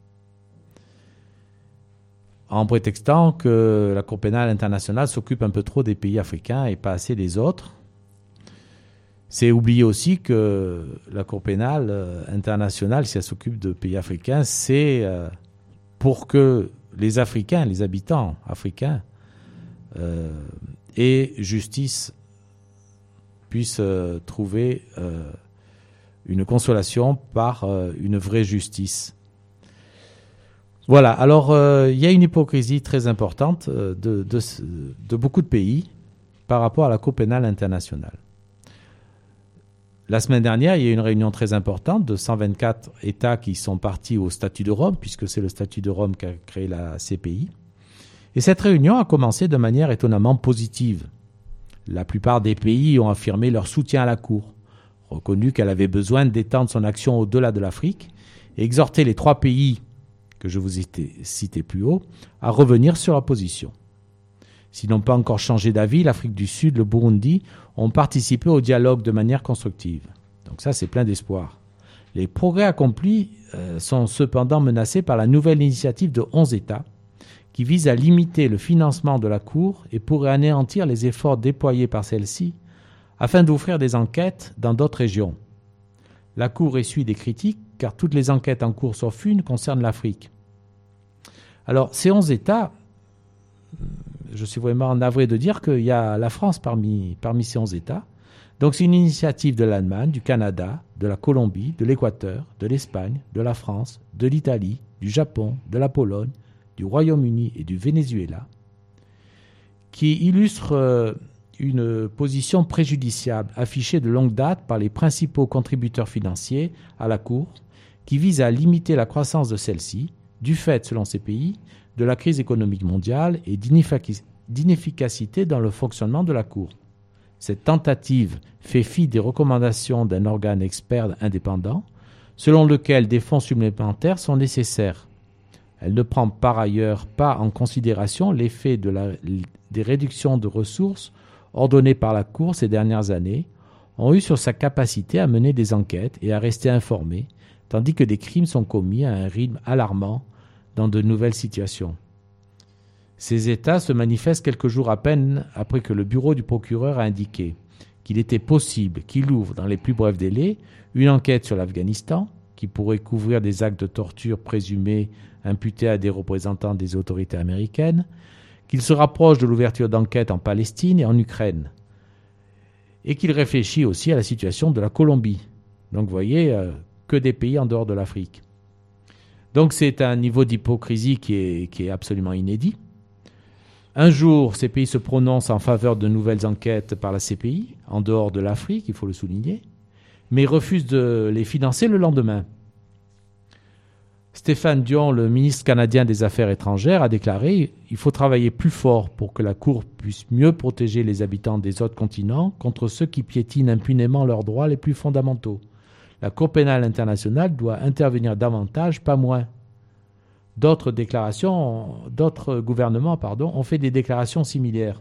en prétextant que la Cour pénale internationale s'occupe un peu trop des pays africains et pas assez des autres. C'est oublier aussi que la Cour pénale internationale, si elle s'occupe de pays africains, c'est pour que les Africains, les habitants africains, aient justice, puissent trouver une consolation par une vraie justice. Voilà, alors il y a une hypocrisie très importante de beaucoup de pays par rapport à la Cour pénale internationale. La semaine dernière, il y a eu une réunion très importante de 124 États qui sont partis au statut de Rome, puisque c'est le statut de Rome qui a créé la CPI. Et cette réunion a commencé de manière étonnamment positive. La plupart des pays ont affirmé leur soutien à la Cour, reconnu qu'elle avait besoin d'étendre son action au-delà de l'Afrique, et exhorté les 3 pays que je vous ai cités plus haut à revenir sur la position. S'ils n'ont pas encore changé d'avis, l'Afrique du Sud, le Burundi ont participé au dialogue de manière constructive. Donc ça, c'est plein d'espoir. Les progrès accomplis sont cependant menacés par la nouvelle initiative de 11 États qui vise à limiter le financement de la Cour et pourrait anéantir les efforts déployés par celle-ci afin d'ouvrir des enquêtes dans d'autres régions. La Cour essuie des critiques car toutes les enquêtes en cours sauf une concernent l'Afrique. Alors, ces 11 États, je suis vraiment navré de dire qu'il y a la France parmi ces 11 États. Donc c'est une initiative de l'Allemagne, du Canada, de la Colombie, de l'Équateur, de l'Espagne, de la France, de l'Italie, du Japon, de la Pologne, du Royaume-Uni et du Venezuela, qui illustre une position préjudiciable affichée de longue date par les principaux contributeurs financiers à la Cour, qui vise à limiter la croissance de celle-ci, du fait, selon ces pays, de la crise économique mondiale et d'inefficacité dans le fonctionnement de la Cour. Cette tentative fait fi des recommandations d'un organe expert indépendant, selon lequel des fonds supplémentaires sont nécessaires. Elle ne prend par ailleurs pas en considération l'effet des réductions de ressources ordonnées par la Cour ces dernières années ont eu sur sa capacité à mener des enquêtes et à rester informée, tandis que des crimes sont commis à un rythme alarmant dans de nouvelles situations. Ces États se manifestent quelques jours à peine après que le bureau du procureur a indiqué qu'il était possible qu'il ouvre dans les plus brefs délais une enquête sur l'Afghanistan qui pourrait couvrir des actes de torture présumés imputés à des représentants des autorités américaines, qu'il se rapproche de l'ouverture d'enquêtes en Palestine et en Ukraine, et qu'il réfléchit aussi à la situation de la Colombie. Donc vous voyez, que des pays en dehors de l'Afrique. Donc c'est un niveau d'hypocrisie qui est absolument inédit. Un jour, ces pays se prononcent en faveur de nouvelles enquêtes par la CPI, en dehors de l'Afrique, il faut le souligner, mais refusent de les financer le lendemain. Stéphane Dion, le ministre canadien des Affaires étrangères, a déclaré « Il faut travailler plus fort pour que la Cour puisse mieux protéger les habitants des autres continents contre ceux qui piétinent impunément leurs droits les plus fondamentaux. La Cour pénale internationale doit intervenir davantage, pas moins. » D'autres gouvernements ont fait des déclarations similaires.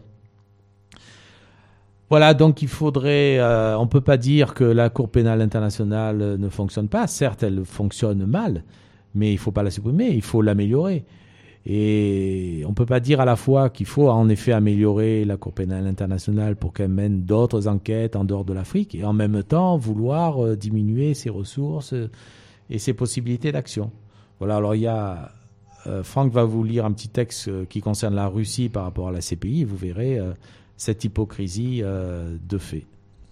Voilà, donc il faudrait... on ne peut pas dire que la Cour pénale internationale ne fonctionne pas. Certes, elle fonctionne mal, mais il ne faut pas la supprimer, il faut l'améliorer. Et on ne peut pas dire à la fois qu'il faut en effet améliorer la Cour pénale internationale pour qu'elle mène d'autres enquêtes en dehors de l'Afrique et en même temps vouloir diminuer ses ressources et ses possibilités d'action. Voilà, alors il y a... Franck va vous lire un petit texte qui concerne la Russie par rapport à la CPI et vous verrez cette hypocrisie de fait.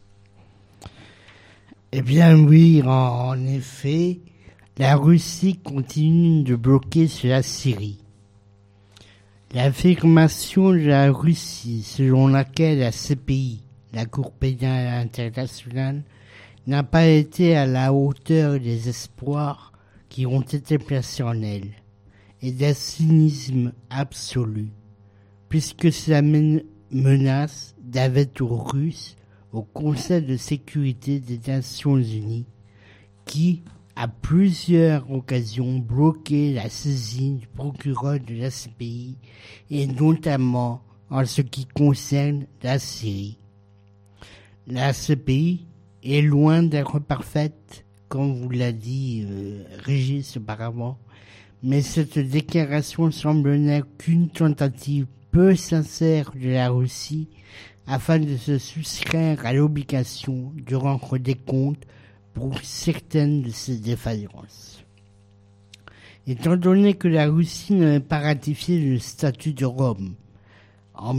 Eh bien oui, en effet, la Russie continue de bloquer sur la Syrie. L'affirmation de la Russie selon laquelle la CPI, la Cour pénale internationale, n'a pas été à la hauteur des espoirs qui ont été placés en elle, et d'un cynisme absolu, puisque cela menace d'un veto russe au Conseil de sécurité des Nations Unies, qui, à plusieurs occasions, bloqué la saisine du procureur de la CPI et notamment en ce qui concerne la Syrie. La CPI est loin d'être parfaite, comme vous l'a dit Régis auparavant, mais cette déclaration semble n'être qu'une tentative peu sincère de la Russie afin de se soustraire à l'obligation de rendre des comptes pour certaines de ses défaillances. Étant donné que la Russie n'avait pas ratifié le statut de Rome en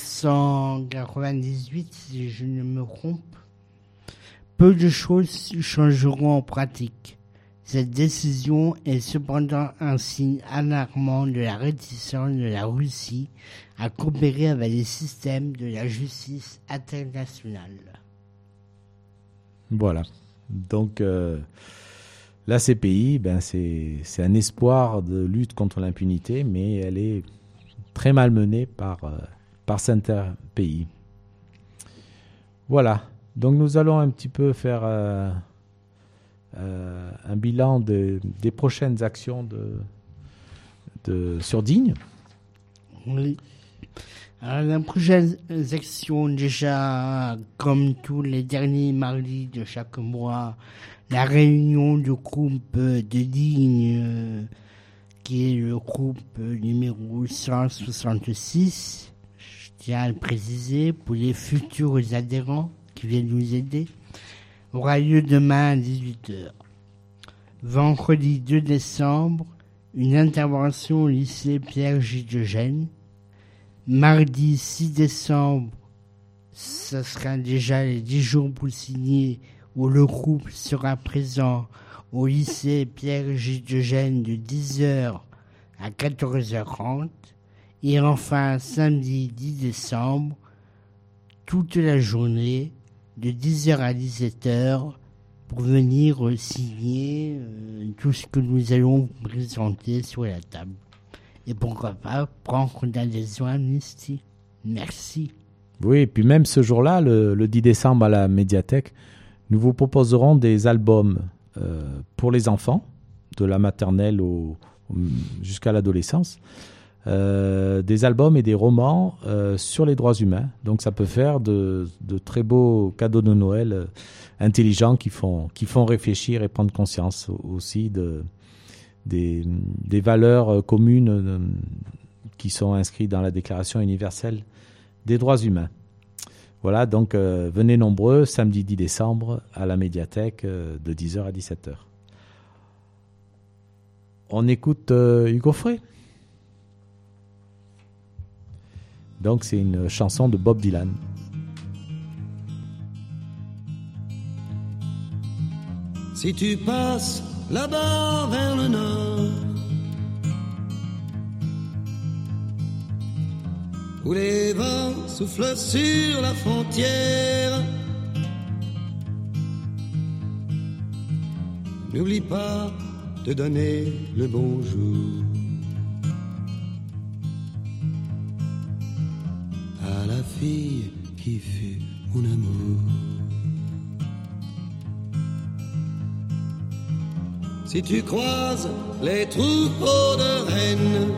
1998, si je ne me trompe, peu de choses changeront en pratique. Cette décision est cependant un signe alarmant de la réticence de la Russie à coopérer avec les systèmes de la justice internationale. Voilà. Donc, la CPI, c'est un espoir de lutte contre l'impunité, mais elle est très malmenée par certains pays. Voilà. Donc, nous allons un petit peu faire un bilan des prochaines actions sur Digne. Oui. Alors, la prochaine action, déjà, comme tous les derniers mardis de chaque mois, la réunion du groupe de Digne, qui est le groupe numéro 166, je tiens à le préciser, pour les futurs adhérents qui viennent nous aider, aura lieu demain à 18h. Vendredi 2 décembre, une intervention au lycée Pierre-Gilles de Gênes. Mardi 6 décembre, ce sera déjà les 10 jours pour signer, où le groupe sera présent au lycée Pierre-Gilles de Gênes de 10h à 14h30. Et enfin, samedi 10 décembre, toute la journée, de 10h à 17h, pour venir signer tout ce que nous allons vous présenter sur la table. Et pourquoi pas prendre l'adhésion à Amnesty. Merci. Oui, et puis même ce jour-là, le 10 décembre à la médiathèque, nous vous proposerons des albums pour les enfants, de la maternelle jusqu'à l'adolescence, des albums et des romans sur les droits humains. Donc ça peut faire de très beaux cadeaux de Noël intelligents qui font réfléchir et prendre conscience aussi des valeurs communes qui sont inscrites dans la Déclaration universelle des droits humains. Voilà, donc venez nombreux, samedi 10 décembre à la médiathèque de 10h à 17h. On écoute Hugo Frey. Donc c'est une chanson de Bob Dylan. Si tu passes là-bas vers le nord, où les vents soufflent sur la frontière, n'oublie pas de donner le bonjour à la fille qui fut mon amour. Si tu croises les troupeaux de rennes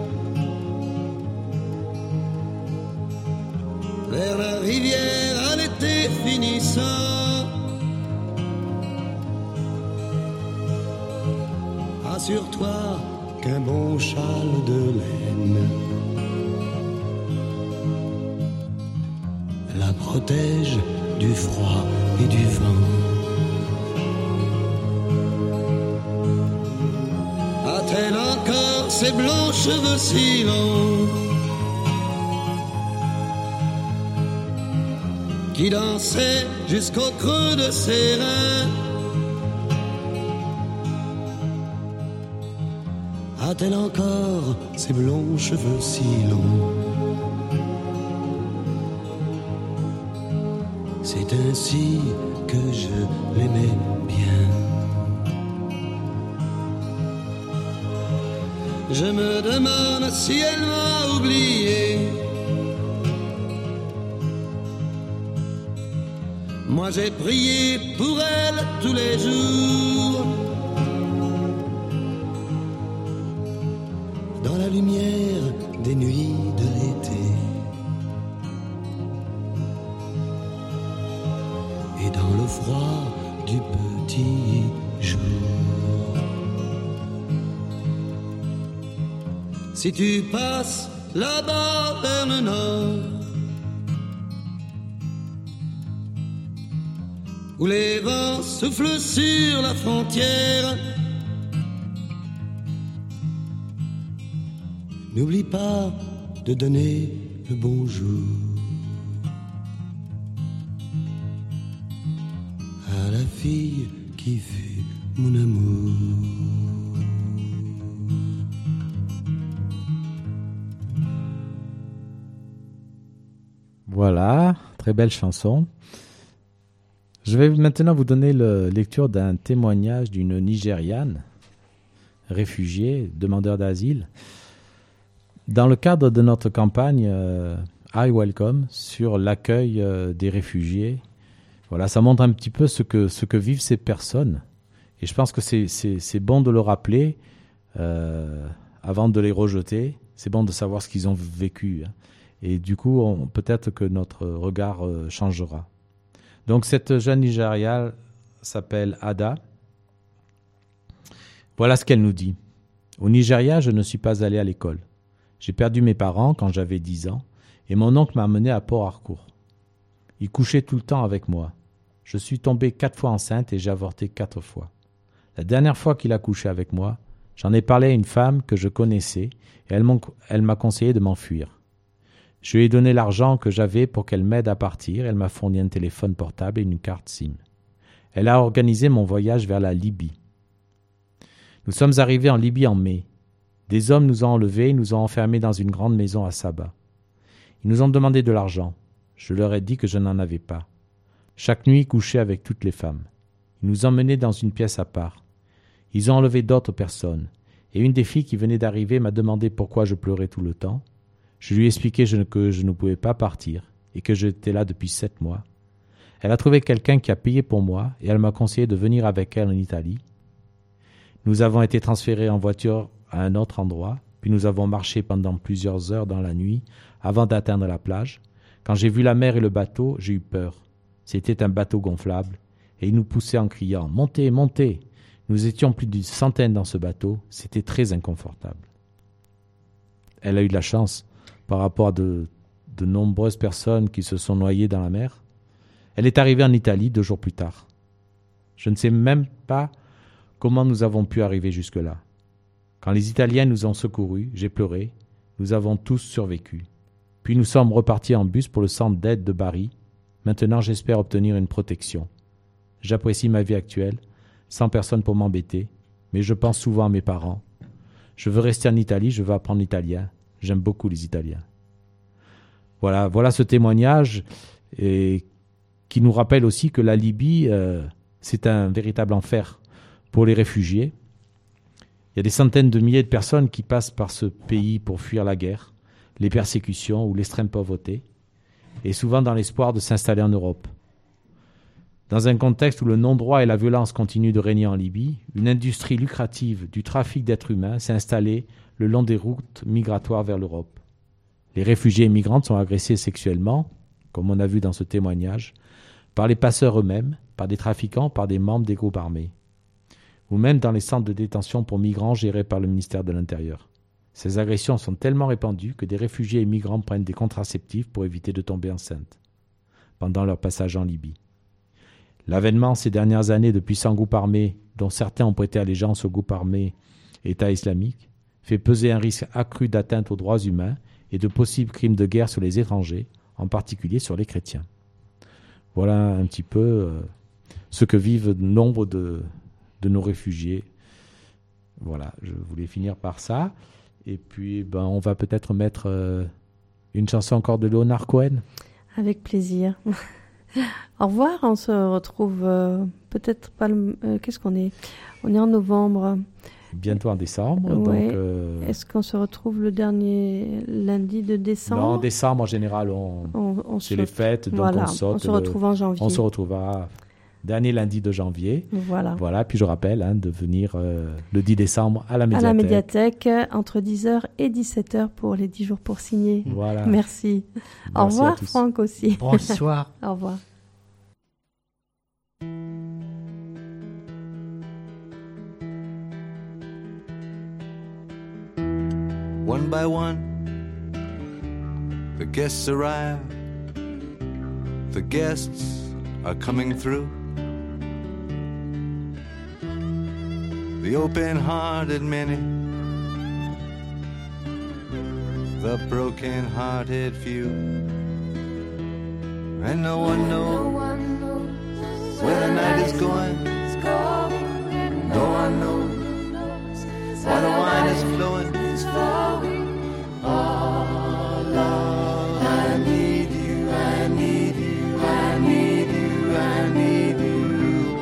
vers la rivière à l'été finissant, assure-toi qu'un bon châle de laine la protège du froid et du vent. A-t-elle encore ses blonds cheveux si longs qui dansaient jusqu'au creux de ses reins? A-t-elle encore ses blonds cheveux si longs? C'est ainsi que je l'aimais bien. Je me demande si elle m'a oublié. Moi j'ai prié pour elle tous les jours. Dans la lumière des nuits de l'été, petit jour. Si tu passes là-bas vers le nord, où les vents soufflent sur la frontière, n'oublie pas de donner le bonjour à la fille qui fut mon amour. Voilà, très belle chanson. Je vais maintenant vous donner la lecture d'un témoignage d'une Nigériane, réfugiée, demandeur d'asile. Dans le cadre de notre campagne I Welcome sur l'accueil des réfugiés, voilà, ça montre un petit peu ce que vivent ces personnes. Et je pense que c'est bon de le rappeler avant de les rejeter. C'est bon de savoir ce qu'ils ont vécu. Hein. Et du coup, peut-être que notre regard changera. Donc cette jeune Nigériane s'appelle Ada. Voilà ce qu'elle nous dit. Au Nigeria, je ne suis pas allée à l'école. J'ai perdu mes parents quand j'avais 10 ans et mon oncle m'a amené à Port Harcourt. Il couchait tout le temps avec moi. Je suis tombée 4 fois enceinte et j'ai avorté 4 fois. La dernière fois qu'il a couché avec moi, j'en ai parlé à une femme que je connaissais et elle m'a conseillé de m'enfuir. Je lui ai donné l'argent que j'avais pour qu'elle m'aide à partir. Elle m'a fourni un téléphone portable et une carte SIM. Elle a organisé mon voyage vers la Libye. Nous sommes arrivés en Libye en mai. Des hommes nous ont enlevés et nous ont enfermés dans une grande maison à Saba. Ils nous ont demandé de l'argent. Je leur ai dit que je n'en avais pas. Chaque nuit, ils couchaient avec toutes les femmes. Ils nous emmenaient dans une pièce à part. Ils ont enlevé d'autres personnes. Et une des filles qui venait d'arriver m'a demandé pourquoi je pleurais tout le temps. Je lui ai expliqué que je ne pouvais pas partir et que j'étais là depuis 7 mois. Elle a trouvé quelqu'un qui a payé pour moi et elle m'a conseillé de venir avec elle en Italie. Nous avons été transférés en voiture à un autre endroit, puis nous avons marché pendant plusieurs heures dans la nuit avant d'atteindre la plage. Quand j'ai vu la mer et le bateau, j'ai eu peur. C'était un bateau gonflable et il nous poussait en criant « Montez, montez !» Nous étions plus d'une centaine dans ce bateau. C'était très inconfortable. Elle a eu de la chance par rapport à de nombreuses personnes qui se sont noyées dans la mer. Elle est arrivée en Italie 2 jours plus tard. Je ne sais même pas comment nous avons pu arriver jusque-là. Quand les Italiens nous ont secourus, j'ai pleuré. Nous avons tous survécu. Puis nous sommes repartis en bus pour le centre d'aide de Bari. Maintenant, j'espère obtenir une protection. J'apprécie ma vie actuelle, sans personne pour m'embêter, mais je pense souvent à mes parents. Je veux rester en Italie, je veux apprendre l'italien. J'aime beaucoup les Italiens. Voilà ce témoignage et qui nous rappelle aussi que la Libye, c'est un véritable enfer pour les réfugiés. Il y a des centaines de milliers de personnes qui passent par ce pays pour fuir la guerre, les persécutions ou l'extrême pauvreté, et souvent dans l'espoir de s'installer en Europe. Dans un contexte où le non-droit et la violence continuent de régner en Libye, une industrie lucrative du trafic d'êtres humains s'est installée le long des routes migratoires vers l'Europe. Les réfugiés et migrantes sont agressés sexuellement, comme on a vu dans ce témoignage, par les passeurs eux-mêmes, par des trafiquants, par des membres des groupes armés, ou même dans les centres de détention pour migrants gérés par le ministère de l'Intérieur. Ces agressions sont tellement répandues que des réfugiés et migrants prennent des contraceptifs pour éviter de tomber enceintes pendant leur passage en Libye. L'avènement ces dernières années de puissants groupes armés, dont certains ont prêté allégeance au groupe armé État islamique, fait peser un risque accru d'atteinte aux droits humains et de possibles crimes de guerre sur les étrangers, en particulier sur les chrétiens. Voilà un petit peu ce que vivent nombre de nos réfugiés. Voilà, je voulais finir par ça. Et puis, on va peut-être mettre une chanson encore de Leonard Cohen. Avec plaisir. Au revoir, on se retrouve peut-être pas qu'est-ce qu'on est ? On est en novembre. Bientôt en décembre. Ouais. Donc, est-ce qu'on se retrouve le dernier lundi de décembre ? Non, en décembre, en général, c'est les fêtes, donc voilà, on saute. On se retrouve en janvier. On se retrouvera dernier lundi de janvier. Voilà. Puis je rappelle de venir le 10 décembre à la médiathèque. À la médiathèque, entre 10h et 17h pour les 10 jours pour signer. Voilà. Merci. Au revoir, Franck aussi. Bonsoir. Au revoir. One by one, the guests arrive. The guests are coming through. The open-hearted many, the broken-hearted few, and no one knows where the night is going. No one knows why the wine is flowing. Oh, love, I need you, I need you, I need you, I need you.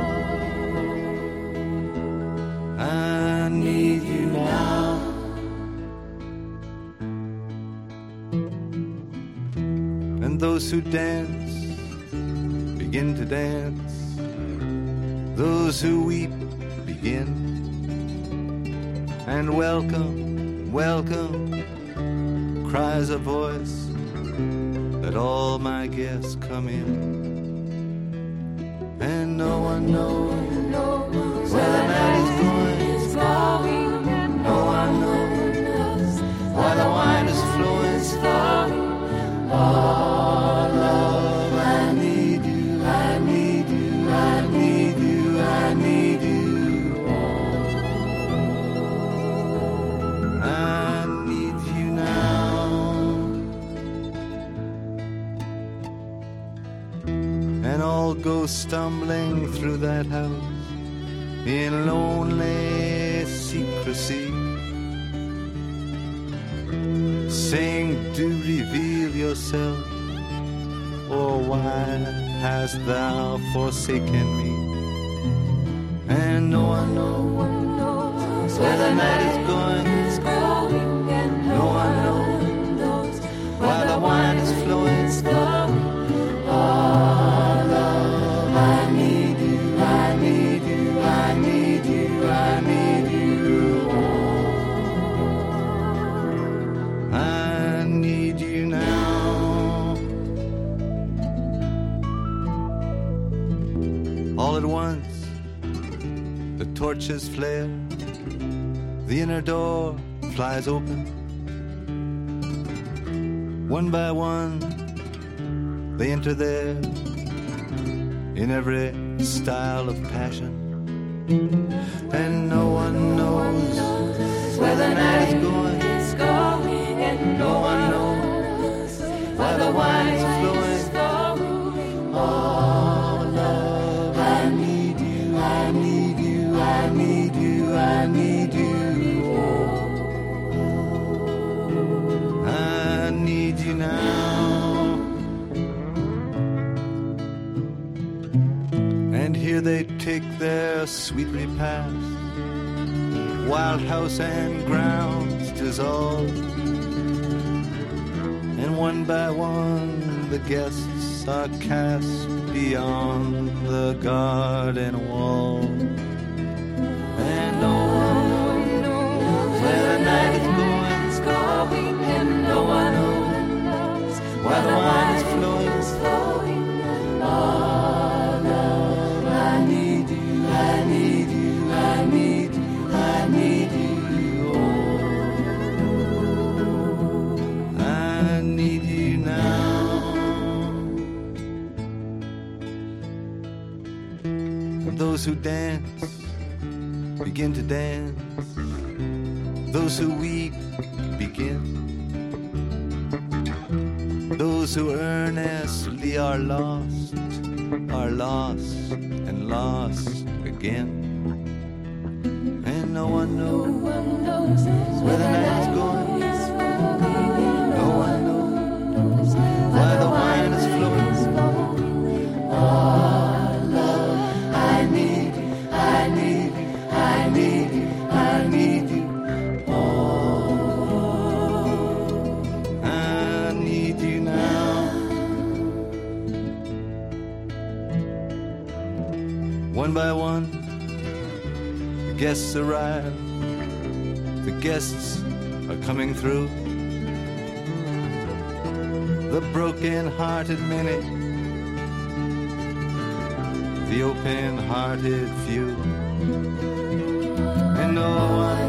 I need you now. And those who dance begin to dance. Those who weep begin. And welcome, welcome, cries a voice. Let all my guests come in. And no one knows where the night is going. No one knows why the wine is flowing. Oh, love, I need you, I need you, I need you, I need you. I need you now. And all go stumbling through that house in lonely secrecy, saying, do reveal yourself, or why hast thou forsaken me? And no one knows where the night is going. No one knows why the wine is flowing. Oh, love, I need you, I need you, I need you, I need you. I need you now. All at once, the torches flare. The inner door flies open. One by one, they enter there in every style of passion. And no one knows where the night is going. No one knows why the wine is flowing. Oh, love, I need you, I need you, I need you, I need you. I need you now. And here they take their sweet repast. Wild house and grounds dissolve. And one by one the guests are cast beyond the garden wall. And no one knows where the night is going. And no one knows why the wine is flowing. Oh, love, I need you, I need you, I need you, I need you. I need you now. And those who dance begin to dance. Those who weep begin. Those who earnestly are lost and lost again. And no one knows where the night is going. No one knows why the wine is flowing. Oh, love, I need you, I need you, I need you, I need you. I need you now. One by one, the guests arrive. The guests are coming through. The broken-hearted many, the open-hearted few, and no one